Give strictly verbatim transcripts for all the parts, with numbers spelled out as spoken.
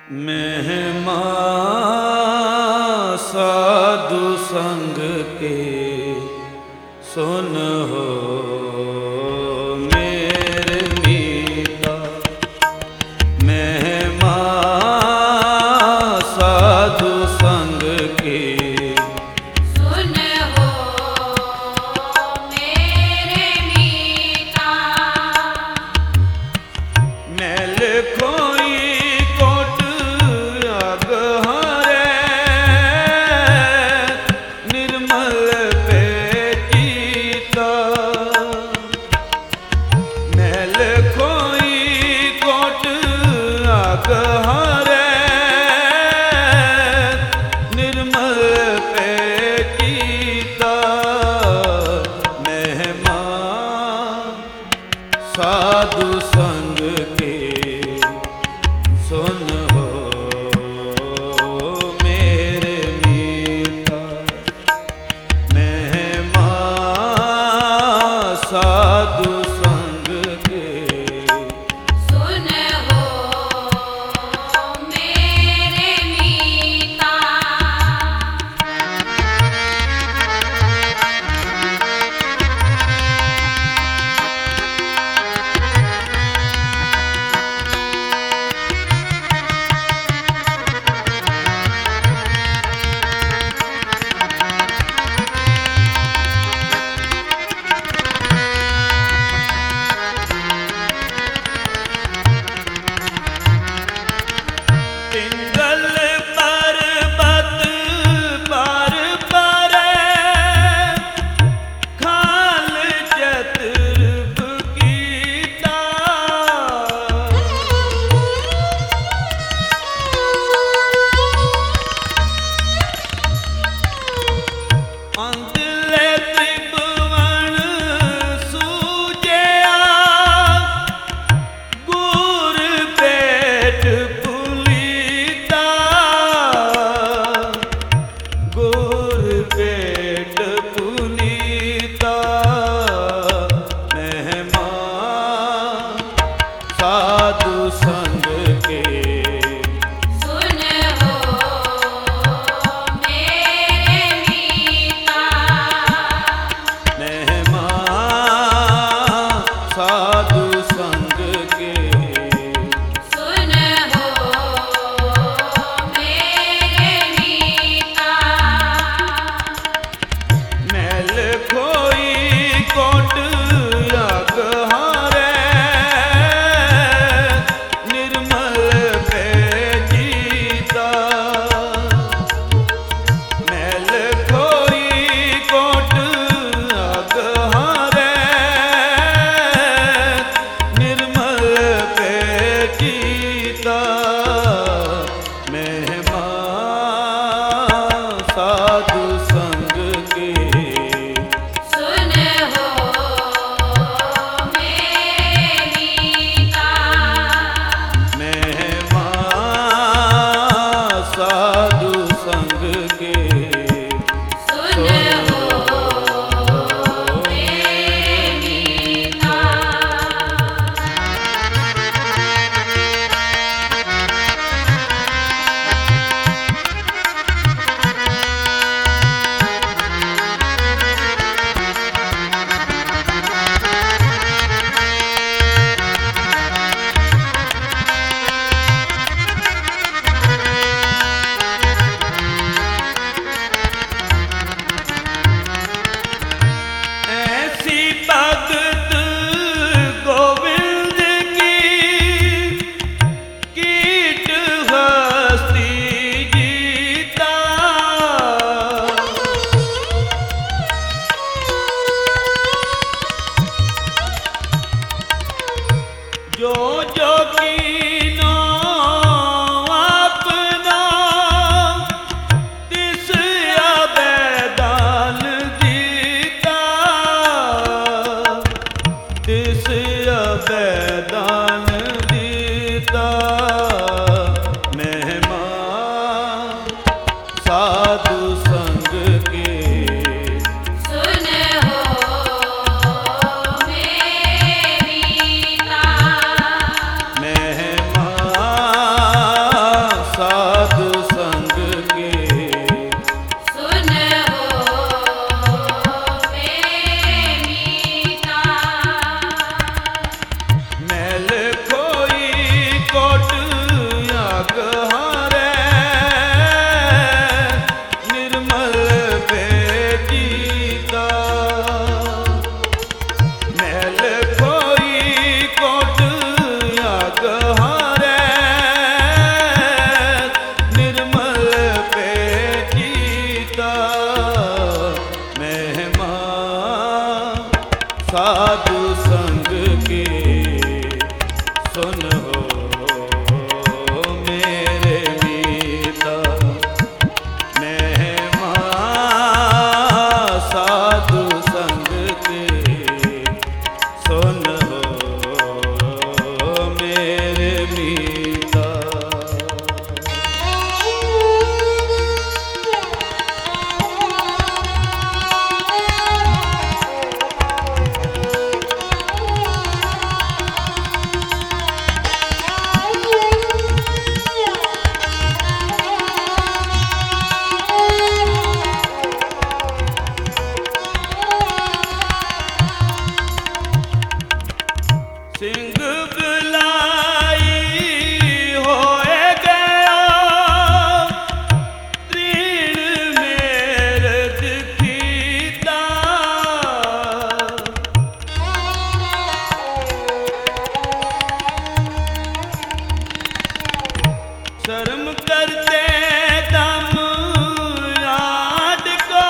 महिमा साधु संग के सुन हो मेरे मीता। महिमा साधु संग के सुन हो मेरे मीता। मैल खोई कोट अग हरे निर्मल पेटीता। मैल खोई कोट अग हरे निर्मल पेटीता। महिमा साधु संग के सुन हो मेरे मीता। महिमा साधु संग के सुन हो मेरे मीता। पिंगल पर्वत पर परे खाल चतुर्भुगीता। अंधले त्रिभुवन सूजया गुर पेट पुलीता। गुर पेट पुलीता। महिमा साधु संग के सुन हो मेरे मीता। महिमा साधु संग के सुन हो मेरे मीता। मैल खोई कोट अग हरे निर्मल पेटीता। मैल खोई कोट अग हरे निर्मल पेटीता। महिमा साधु संग के सुन हो मेरे मीता। महिमा साधु संग के सुन हो मेरे मीता। ऐसी भगत गोविंद की कीट हस्ती जीता। जो जो कीनो अपना तिस अबैदान दीता। तिस अबैदान दीता। महिमा साधु संग के सुन हो मेरे मीता। महिमा सिंह बिलाई होए गया तृण मेर दिखीता शर्म करते दम याद को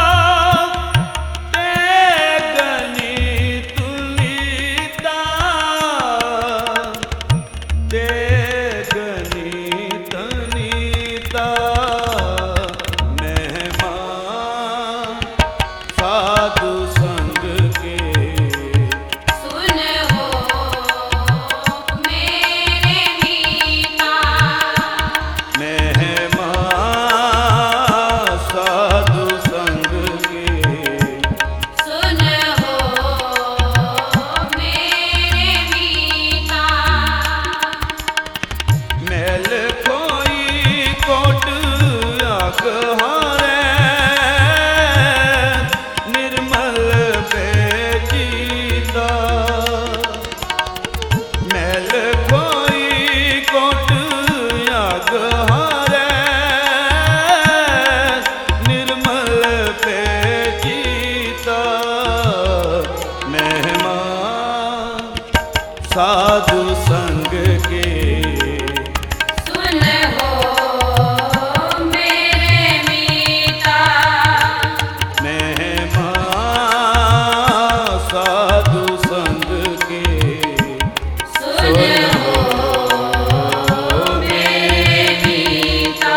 तेगनी तुलिता तेगनी तनीता मेहमान साधु संग के सुन हो मेरे मीता मेहमान साधु संग के सुन हो मेरे मीता मैल कोई कोट आगहारे निर्मल बेचीता मैल कोई कोट आगहारे निर्मल बेचीता मेहमान साधु संग के सुन हो मेरे मीता मेहमान साधु संग के सुन हो मेरे मीता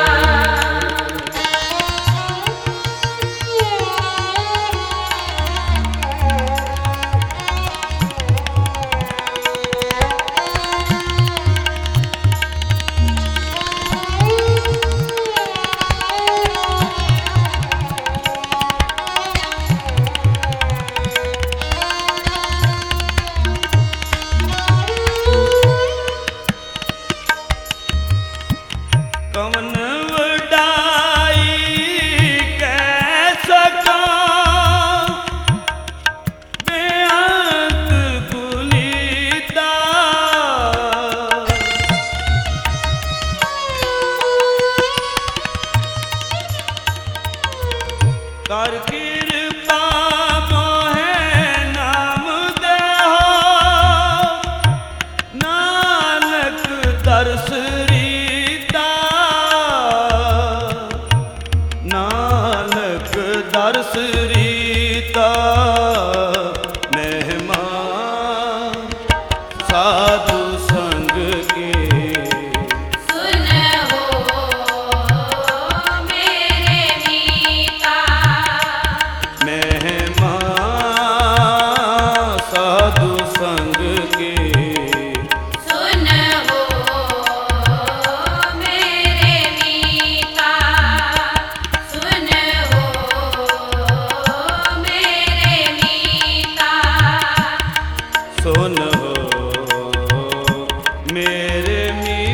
कवन वडाई कह सका बेअंत गुलीता कर कृपा मोहे नाम देहो नानक दर्श रीता नानक दर्श रीता मेहमान साधु संग के सुन हो मेरे मीता मेहमान साधु संग के सुन हो मेरे मीता सुन हो मेरे मीता सुन हो मेरे मी